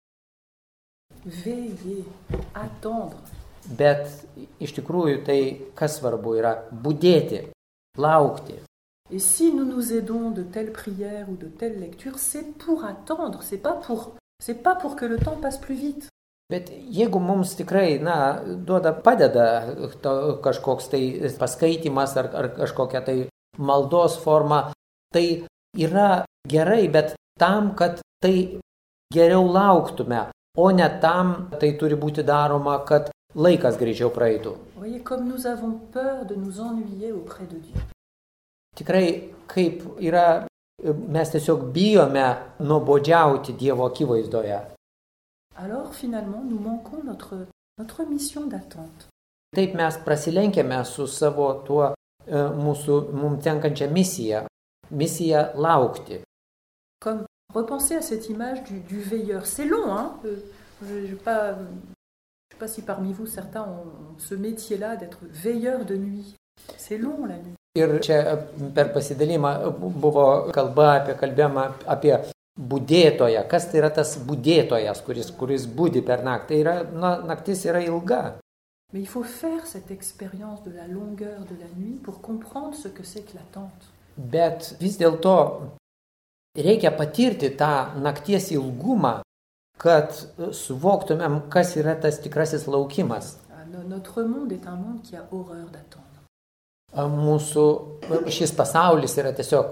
S3: Veiller, attendre.
S2: Bet iš tikrųjų tai, kas svarbu, yra budėti, laukti.
S3: Et si nous nous aidons de telles prières ou de telles lectures, c'est pour attendre, c'est pas pour que le temps passe plus vite.
S2: Bet jeigu mums tikrai, padeda kažkoks tai paskaitimas ar kažkokia tai maldos forma, tai yra gerai, bet tam, kad tai geriau lauktume, o ne tam tai turi būti daroma, kad laikas greičiau praeitų.
S3: Voyez, comme nous avons peur de nous ennuyer auprès de Dieu.
S2: Tikrai, kaip yra, mes tiesiog bijome nuobodžiauti Dievo akivaizdoje.
S3: Alors finalement, nous manquons notre mission d'attente.
S2: Taip mes prasilenkėme su savo tuo mums tenkančia misija laukti.
S3: Comme repensez à cette image du veilleur. C'est long, hein? Je sais pas si parmi vous certains ont ce métier-là d'être veilleur de nuit. C'est long la nuit.
S2: Ir čia per pasidalimą buvo kalbėjama apie budėtoją. Kas tai yra tas budėtojas, kuris budi per naktį? Tai yra, naktis yra ilga.
S3: Mais il faut faire cette expérience de la longueur de la nuit pour comprendre ce que c'est que l'attente.
S2: Bet vis dėlto reikia patirti tą nakties ilgumą, kad suvoktumėm, kas yra tas tikrasis laukimas.
S3: Notre monde est un monde qui a horreur d'attendre.
S2: Mūsų šis pasaulis yra tiesiog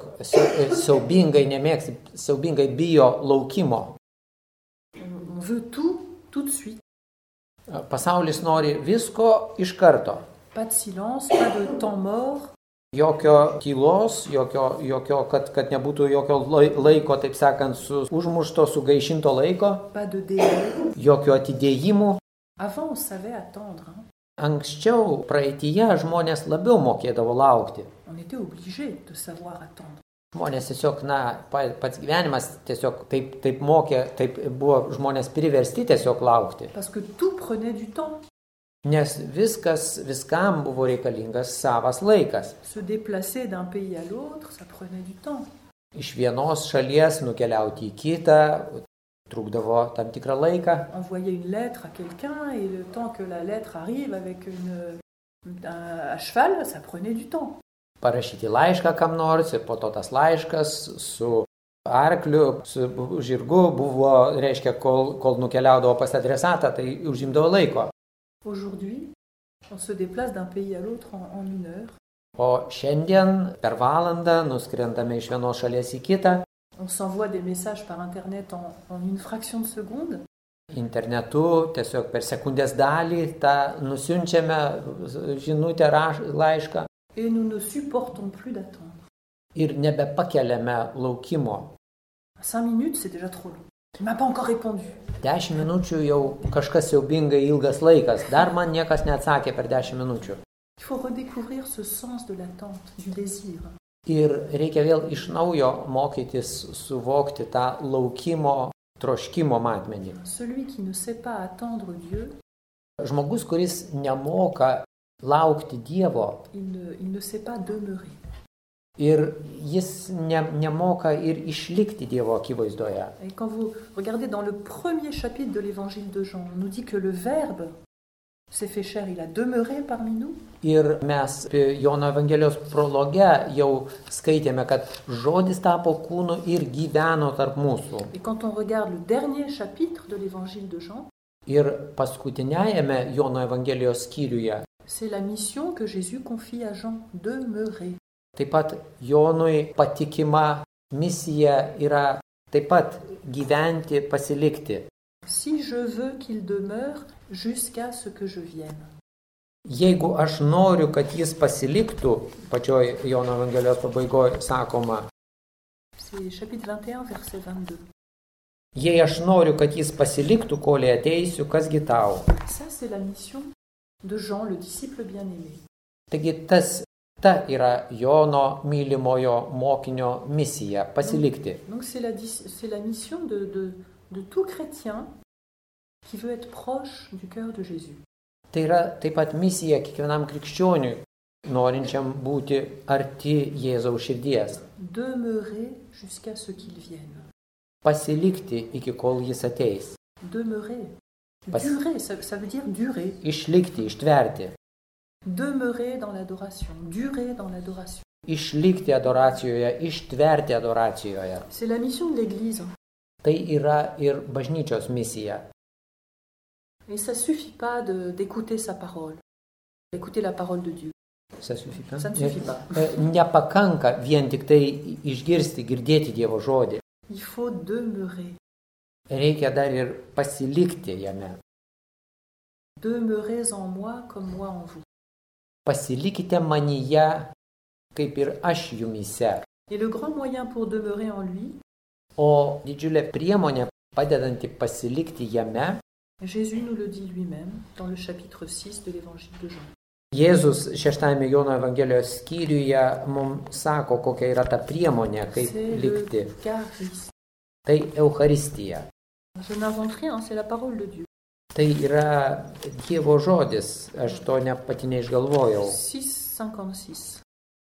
S2: siaubingai bijo laukimo.
S3: On veut tout de suite.
S2: Pasaulis nori visko iš karto.
S3: Pas de silence, pas de temps mort.
S2: Jokio tylos, jokio kad nebūtų jokio laiko, taip sakant, užmušto, sugaišinto laiko.
S3: Pas de délai.
S2: Jokio atidėjimų.
S3: Avant, on savait attendre.
S2: Anksčiau, praeityje, žmonės labiau mokėdavo laukti.
S3: On était obligé de savoir attendre.
S2: Žmonės tiesiog, pats gyvenimas tiesiog taip mokė, taip buvo žmonės priversti tiesiog laukti.
S3: Parce que tout prenait du temps.
S2: Nes viskam buvo reikalingas savas laikas.
S3: Se déplacer d'un pays à l'autre, ça prenait du temps.
S2: Iš vienos šalies nukeliauti į kitą trukdavo tam tikrą laiką.
S3: Envoyer une lettre à quelqu'un et le temps que la lettre arrive avec à cheval, ça prenait du temps.
S2: Parašyti laišką kam nors ir po to tas laiškas su arkliu, su žirgu buvo, reiškia, kol nukeliaudavo pas adresatą, tai užimdavo laiko.
S3: Aujourd'hui, on se déplace d'un pays à l'autre en 1 heure.
S2: O šiandien per valandą nuskrendame iš vienos šalies į kitą.
S3: On s'envoie des messages par internet en une fraction de seconde.
S2: Internetu tiesiog per sekundės dalį tą nusiunčiame žinutę, laišką.
S3: Et nous ne supportons plus d'attendre.
S2: ir nebepakeliame laukimo.
S3: 5 minutes, c'est déjà trop long. Il m'a pas encore répondu.
S2: 10 minučių jau kažkas siaubingai ilgas laikas, dar man niekas neatsakė per 10 minučių.
S3: Il faut redécouvrir ce sens de l'attente, du désir.
S2: Ir reikia vėl iš naujo mokytis suvokti tą laukimo, troškimo matmenį.
S3: Celui qui ne sait pas attendre Dieu,
S2: Žmogus, kuris nemoka laukti Dievo
S3: il ne sait pas demeurer.
S2: ir jis nemoka ir išlikti Dievo akivaizdoje.
S3: Et quand vous regardez dans le premier chapitre de l'évangile de Jean, on nous dit que le Verbe s'est fait chair, il a demeuré parmi nous.
S2: Ir mes Jono Evangelijos prologe jau skaitėme, kad žodis tapo kūnu ir gyveno tarp mūsų.
S3: Et quand on regarde le dernier chapitre de l'évangile de Jean,
S2: Ir paskutiniajame Jono Evangelijos skyriuje
S3: c'est la mission que Jésus confie à Jean, demeurer.
S2: taip pat Jonui patikima misija yra taip pat gyventi, pasilikti.
S3: Si je veux qu'il demeure jusqu'à ce que je vienne.
S2: Jeigu aš noriu, kad jis pasiliktų, pačioj Jono Evangelijos pabaigoje sakoma,
S3: C'est chapitre 21, verset 22.
S2: jei aš noriu, kad jis pasiliktų, kol ateisiu, kasgi tau.
S3: Ça, c'est la mission de Jean, le disciple bien-aimé.
S2: Taigi ta yra Jono mylimojo mokinio misija - pasilikti.
S3: Donc c'est la mission de tout chrétien qui veut être proche du cœur de Jésus.
S2: Tai yra taip pat misija kiekvienam krikščioniui, norinčiam būti arti Jėzaus širdies.
S3: Demeurer jusqu'à ce qu'il vienne.
S2: Pasilikti iki kol jis ateis.
S3: Demeurer. Durer, ça veut dire durer.
S2: Išlikti, ištverti.
S3: Demeurer dans l'adoration. Durer dans l'adoration.
S2: Išlikti adoracijoje, ištverti adoracijoje.
S3: C'est la mission de l'Église.
S2: Tai yra ir bažnyčios misija.
S3: Et ça suffit pas d'écouter sa parole. D'écouter la parole de Dieu.
S2: Ça suffit pas.
S3: Ça ne suffit pas.
S2: Nepakanka vien tik tai išgirsti, girdėti Dievo žodį.
S3: Il faut demeurer.
S2: Reikia dar ir pasilikti jame.
S3: Demeurez en moi comme moi en vous.
S2: Pasilikite manyje, kaip ir aš jumyse.
S3: Et le grand moyen pour demeurer en lui,
S2: O didžiulė priemonė padedanti pasilikti jame,
S3: Jésus nous le dit lui-même dans le chapitre 6 de l'évangile de Jean.
S2: Jėzus 6 Jono Evangelijos skyriuje mums sako, kokia yra ta priemonė, kaip
S3: C'est
S2: likti.
S3: le charisme.
S2: Tai Eucharistija.
S3: Je n'invente rien, c'est la parole de Dieu.
S2: Tai yra Dievo žodis, aš to pati neišgalvojau.
S3: 6,56.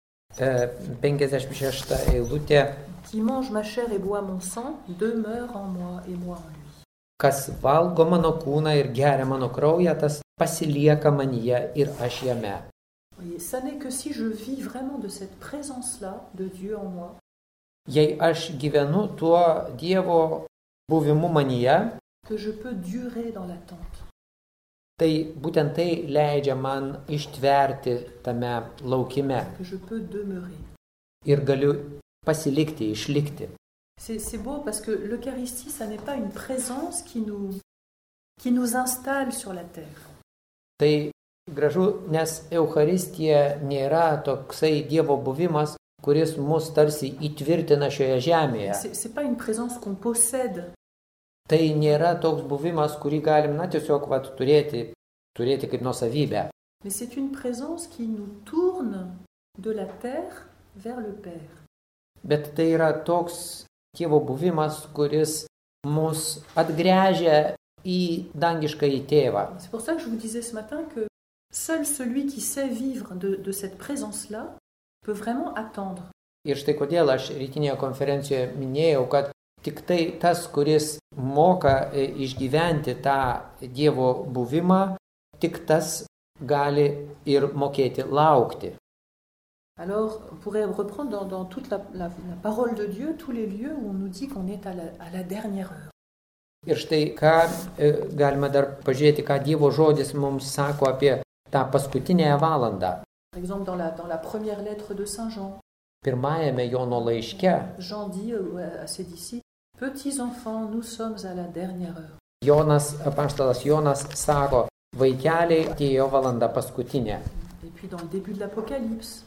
S2: 56 eilutė.
S3: Qui mange ma chair et boit mon sang demeure en moi et moi en lui.
S2: Kas valgo mano kūną ir geria mano kraują, tas pasilieka manyje ir aš jame.
S3: Voyez, ça n'est que si je vis vraiment de cette présence-là de Dieu en moi,
S2: Jei aš gyvenu tuo Dievo buvimu manyje,
S3: que je peux durer dans l'attente.
S2: tai būtent tai leidžia man ištverti tame laukime
S3: Que je peux demeurer.
S2: ir galiu pasilikti, išlikti.
S3: C'est beau parce que l'Eucharistie, ça n'est pas une présence qui nous installe sur la terre.
S2: Tai gražu, nes Eucharistija nėra toksai Dievo buvimas, kuris mus tarsi įtvirtina šioje žemėje.
S3: C'est pas une présence qu'on possède.
S2: Tai nėra toks buvimas, kurį galim, tiesiog turėti kaip nuosavybę.
S3: Mais c'est une présence qui nous tourne de la terre vers le Père.
S2: Bet tai yra toks Dievo buvimas, kuris mus atgręžia į dangiškąjį tėvą.
S3: C'est pour ça que je vous disais ce matin que seul celui qui sait vivre de cette présence-là peut vraiment attendre.
S2: Ir štai kodėl aš rytinėje konferencijoje minėjau, kad tik tai tas, kuris moka išgyventi tą Dievo buvimą, tik tas gali ir mokėti laukti.
S3: Alors, on pourrait reprendre dans toute la parole de Dieu, tous les lieux où on nous dit qu'on est à la dernière heure.
S2: Ir štai galime dar pažiūrėti, ką Dievo žodis mums sako apie tą paskutinę valandą.
S3: Par exemple, dans la première lettre de Saint Jean,
S2: Pirmajame Jono laiške
S3: Jean dit à ses disciples, « Petits enfants, nous sommes à la dernière heure.
S2: Apaštalas Jonas sako, vaikeliai, atėjo valanda paskutinė.
S3: Et puis dans le début de l'Apocalypse,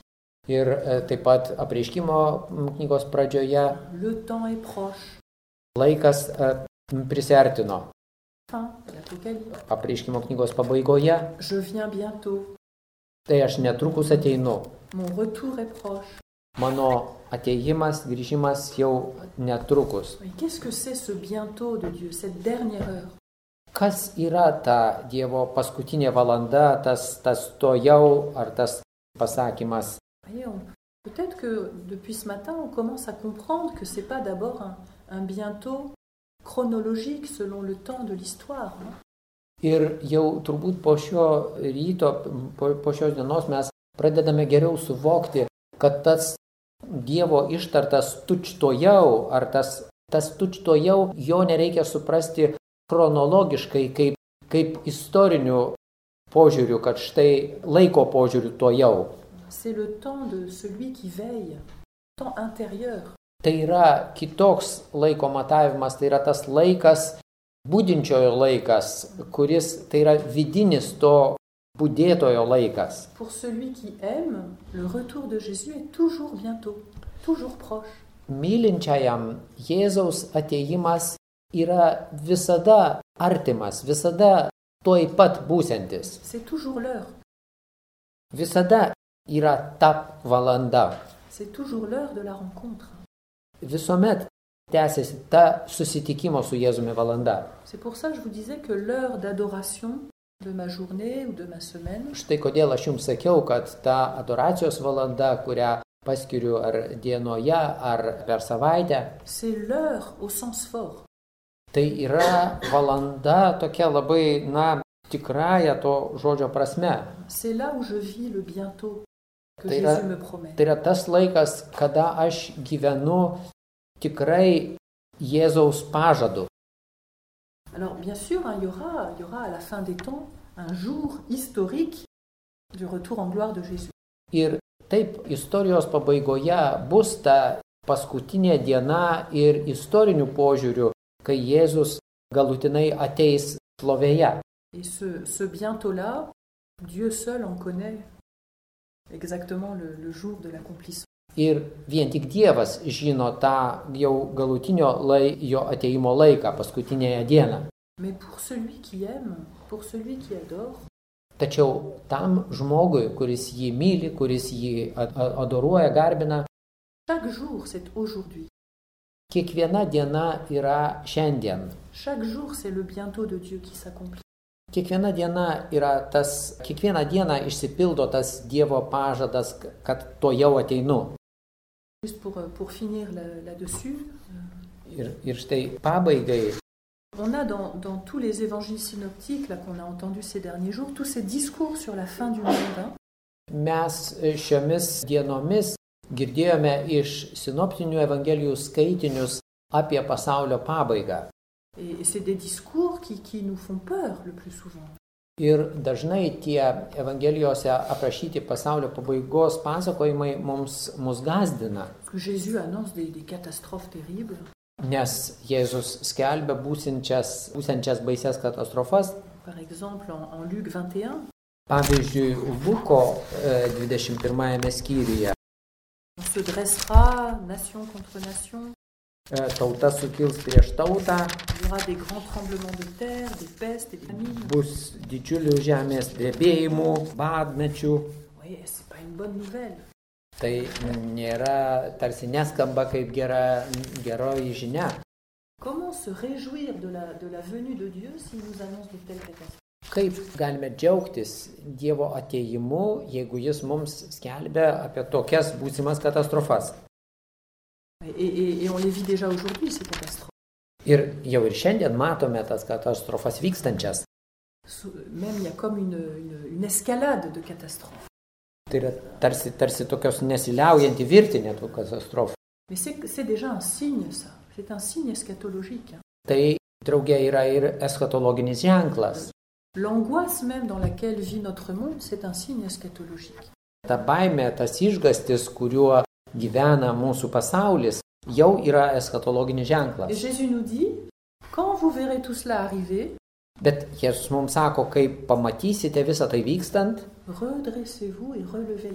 S2: Ir taip pat Apreiškimo knygos pradžioje
S3: Le temps est proche.
S2: laikas prisiartino.
S3: Fin, l'Apocalypse.
S2: Apreiškimo knygos pabaigoje,
S3: Je viens bientôt.
S2: tai aš netrukus ateinu.
S3: Mon retour est proche.
S2: Mano ateimas, grįžimas jau netrukus.
S3: Mais qu'est-ce que c'est ce bientôt de Dieu, cette dernière heure?
S2: Kas yra ta Dievo paskutinė valanda, tas to jau ar tas pasakymas?
S3: Voyez, peut-être que depuis ce matin, on commence à comprendre que ce n'est pas d'abord un bientôt chronologique selon le temps de l'histoire.
S2: Ir jau turbūt po šio ryto, po šios dienos mes pradedame geriau suvokti, kad tas Dievo ištartas tučtojau, ar tas tučtojau, jo nereikia suprasti chronologiškai kaip istoriniu požiūriu, kad štai laiko požiūriu to jau.
S3: C'est le temps de celui qui veille, temps intérieur.
S2: Tai yra kitoks laiko matavimas, tai yra tas laikas, budinčiojo laikas, kuris tai yra vidinis to budėtojo laikas.
S3: Pour celui qui aime, le retour de Jésus est toujours bientôt, toujours proche.
S2: Mylinčiajam Jėzaus ateimas yra visada artimas, visada tuoj pat būsiantis.
S3: C'est toujours l'heure.
S2: Visada yra ta valanda.
S3: C'est toujours l'heure de la rencontre.
S2: Visuomet tęsiasi ta susitikimo su Jėzumi valanda.
S3: C'est pour ça que je vous disais que l'heure d'adoration de ma journée ou de ma semaine,
S2: Štai kodėl aš jums sakiau, kad ta adoracijos valanda, kurią paskiriu ar dienoje, ar per savaitę,
S3: c'est l'heure au sens fort.
S2: tai yra valanda tokia labai, tikrąja to žodžio prasme.
S3: C'est là où je vis le bientôt que
S2: Tai
S3: Jésus me promet.
S2: Tai yra tas laikas, kada aš gyvenu tikrai Jėzaus pažadu.
S3: Alors bien sûr, il y aura à la fin des temps un jour historique du retour en gloire de Jésus.
S2: Ir taip, istorijos pabaigoje bus ta paskutinė diena ir istorinių požiūrių, kai Jėzus galutinai ateis šlovėje.
S3: Et ce bientôt-là, Dieu seul en connaît exactement le jour de l'accomplissement.
S2: Ir vien tik Dievas žino tą jau galutinio jo ateimo laiką, paskutinėje dieną.
S3: Mais pour celui qui aime, pour celui qui adore,
S2: Tačiau tam žmogui, kuris jį myli, kuris jį adoruoja, garbina,
S3: chaque jour c'est aujourd'hui.
S2: kiekviena diena yra šiandien.
S3: Chaque jour c'est le bientôt de Dieu qui s'accomplit.
S2: Kiekviena diena yra kiekvieną dieną išsipildo tas Dievo pažadas, kad to jau ateinu.
S3: Juste pour finir là-dessus,
S2: Ir štai pabaigai,
S3: on a dans tous les évangiles synoptiques là, qu'on a entendus ces derniers jours, tous ces discours sur la fin du monde.
S2: mes šiomis dienomis girdėjome iš sinoptinių evangelijų skaitinius apie pasaulio pabaigą.
S3: Et c'est des discours qui nous font peur le plus souvent.
S2: Ir dažnai tie evangelijose aprašyti pasaulio pabaigos pasakojimai mus gazdina,
S3: Parce que Jésus annonce des catastrophes terribles.
S2: nes Jėzus skelbia būsiančias baisias katastrofas.
S3: Par exemple, en Luc 21,
S2: Pavyzdžiui, Luko 21 skyriuje
S3: on se dressera nation contre nation,
S2: tauta sukils prieš tautą,
S3: il y aura des grands tremblements de terre, des pestes et des famines.
S2: bus didžiulių žemės drebėjimų, badmečių.
S3: Oui, c'est pas une bonne nouvelle.
S2: Tai nėra, tarsi neskamba kaip geroji žinia.
S3: Comment se réjouir de la venue de Dieu s'il nous annonce de telles catastrophes?
S2: Kaip galime džiaugtis Dievo ateimu, jeigu jis mums skelbia apie tokias būsimas katastrofas.
S3: Et on les vit déjà aujourd'hui, ces catastrophes.
S2: Ir jau ir šiandien matome tas katastrofas vykstančias.
S3: Même il y a comme une escalade de catastrophes.
S2: Tai yra tarsi tokios nesiliaujanti virtinė tų katastrofų.
S3: Mais c'est déjà un signe, ça. C'est un signe eschatologique.
S2: Tai draugė yra ir eschatologinis ženklas.
S3: L'angoisse même dans laquelle vit notre monde, c'est un signe eschatologique.
S2: Ta baimė, tas išgastis, kuriuo gyvena mūsų pasaulis, jau yra eschatologinis ženklas.
S3: Et Jésus nous dit, quand vous verrez tout cela arriver,
S2: Bet Jėzus mums sako, kai pamatysite visą tai vykstant,
S3: redressez-vous et relevez la tête.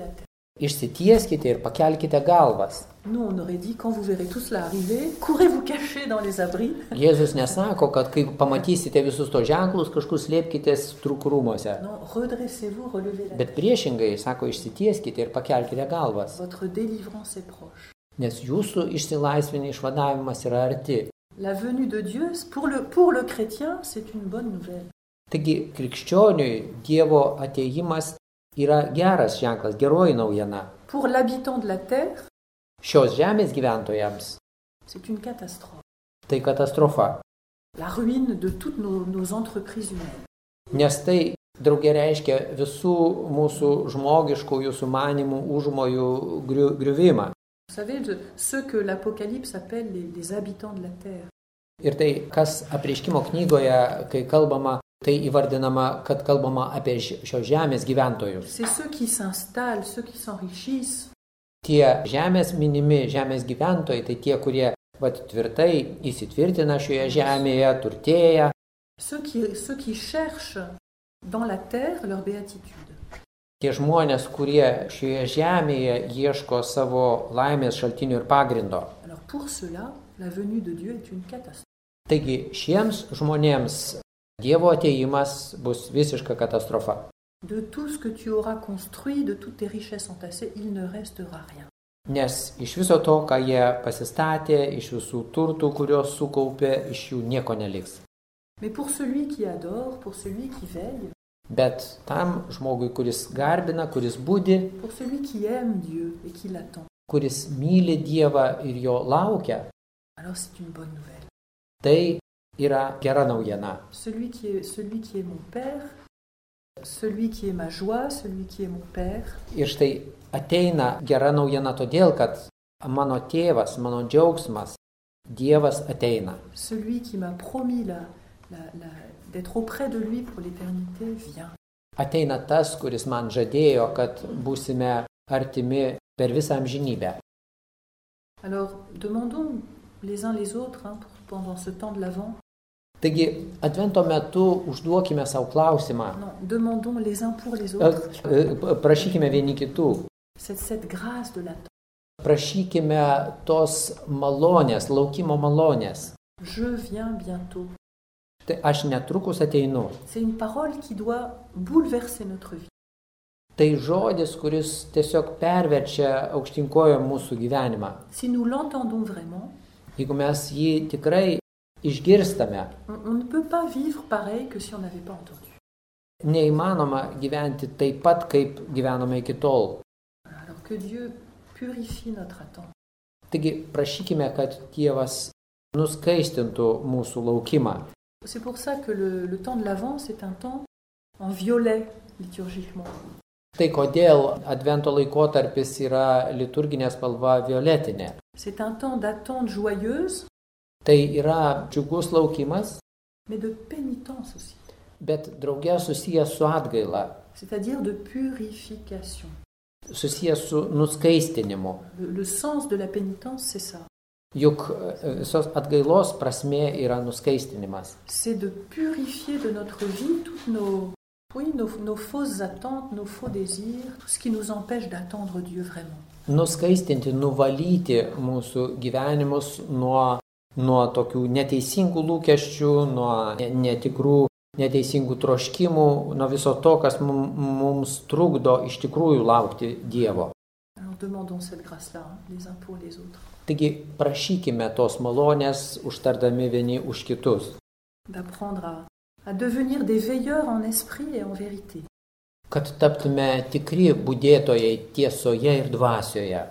S2: išsitieskite ir pakelkite galvas.
S3: Nous, on aurait dit, quand vous verrez tout cela arriver, courez vous cacher dans les abris.
S2: Jėzus nesako, kad kai pamatysite visus tos ženklus, kažkur slėpkitės trūkrumuose.
S3: Non, redressez-vous, relevez la
S2: Bet
S3: tête.
S2: priešingai, sako, išsitieskite ir pakelkite galvas.
S3: Votre délivrance est proche.
S2: Nes jūsų išsilaisvinimo išvadavimas yra arti.
S3: La venue de Dieu, pour le chrétien, c'est une bonne nouvelle.
S2: Taigi, krikščioniui Dievo ateimas yra geras ženklas, geroji naujiena.
S3: Pour l'habitant de la terre,
S2: Šios žemės gyventojams
S3: c'est une catastrophe.
S2: tai katastrofa.
S3: La ruine de toutes nos entreprises humaines.
S2: Nes tai draugė reiškia visų mūsų žmogiškųjų sumanimų užmojų griuvimą.
S3: Vous savez, ceux que l'Apocalypse appelle les habitants de la terre.
S2: Ir tai, kas Apreiškimo knygoje, kai kalbama, tai įvardinama, kad kalbama apie šios žemės gyventojus.
S3: C'est ceux qui s'installent, ceux qui s'enrichissent.
S2: Tie žemės minimi, žemės gyventojai, tai tie, kurie tvirtai įsitvirtina šioje žemėje, turtėja.
S3: Ceux qui cherchent dans la terre leur béatitude.
S2: Tie žmonės, kurie šioje žemėje ieško savo laimės šaltinių ir pagrindo.
S3: Alors pour cela, la venue de Dieu est une catastrophe.
S2: Taigi šiems žmonėms Dievo ateimas bus visiška katastrofa.
S3: De tout ce que tu auras construit, de toutes tes richesses entassées, il ne restera rien.
S2: Nes iš viso to, ką jie pasistatė, iš visų turtų, kuriuos sukaupė, iš jų nieko neliks.
S3: Mais pour celui qui adore, pour celui qui veille,
S2: Bet tam žmogui, kuris garbina, kuris budi,
S3: pour celui qui aime Dieu et qui l'attend,
S2: kuris myli Dievą ir jo laukia,
S3: alors c'est une bonne nouvelle.
S2: tai yra gera naujiena.
S3: Celui qui est mon Père, celui qui est ma joie, celui qui est mon Père,
S2: Ir štai ateina gera naujiena todėl, kad mano tėvas, mano džiaugsmas, Dievas ateina.
S3: celui qui m'a promis d'être auprès de lui pour l'éternité vient.
S2: Ateina tas, kuris man žadėjo, kad būsime artimi per visą amžinybę.
S3: Alors demandons les uns les autres pendant ce temps de l'Avent.
S2: Taigi, Advento metu užduokime savo klausimą.
S3: Non, demandons les uns pour les autres
S2: Prašykime vieni kitų.
S3: cette grâce de l'attente.
S2: Prašykime tos malonės, laukimo malonės.
S3: Je viens bientôt.
S2: Tai aš netrukus ateinu.
S3: C'est une parole qui doit bouleverser notre vie.
S2: Tai žodis, kuris tiesiog perverčia aukštinkojom mūsų gyvenimą.
S3: Si nous l'entendons vraiment,
S2: Jeigu mes jį tikrai išgirstame,
S3: on ne peut pas vivre pareil que si on n'avait pas entendu.
S2: neįmanoma gyventi taip pat, kaip gyvenome iki tol.
S3: Alors que Dieu purifie notre attente.
S2: Taigi prašykime, kad Dievas nuskaistintų mūsų laukimą.
S3: C'est pour ça que le temps de l'Avent, c'est un temps en violet liturgiquement.
S2: Tai kodėl Advento laikotarpis yra liturginė spalva violetinė.
S3: C'est un temps d'attente joyeuse,
S2: Tai yra džiugus laukimas,
S3: mais de pénitence aussi.
S2: bet drauge susijęs su atgaila,
S3: C'est-à-dire de purification.
S2: susijęs su nuskaistinimu.
S3: Le sens de la pénitence, c'est ça.
S2: Juk visos atgailos prasmė yra nuskaistinimas.
S3: C'est de purifier de notre vie toutes nos fausses attentes, nos faux désirs, tout ce qui nous empêche d'attendre Dieu vraiment.
S2: Nuskaistinti, nuvalyti mūsų gyvenimus nuo tokių neteisingų lūkesčių, nuo netikrų, neteisingų troškimų, nuo viso to, kas mums trukdo iš tikrųjų laukti Dievo.
S3: Alors demandons cette grâce-là, les uns pour les autres.
S2: Taigi prašykime tos malonės, užtardami vieni už kitus.
S3: D'apprendre à devenir des veilleurs en esprit et en vérité.
S2: Kad taptume tikri budėtojai tiesoje ir dvasioje.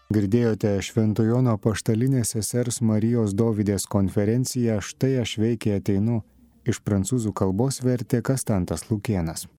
S1: Girdėjote Švento Jono Apaštalinės sesers Marijos Dovydės konferenciją "Štai aš veikiai ateinu", iš prancūzų kalbos vertė Kastantas Lukėnas.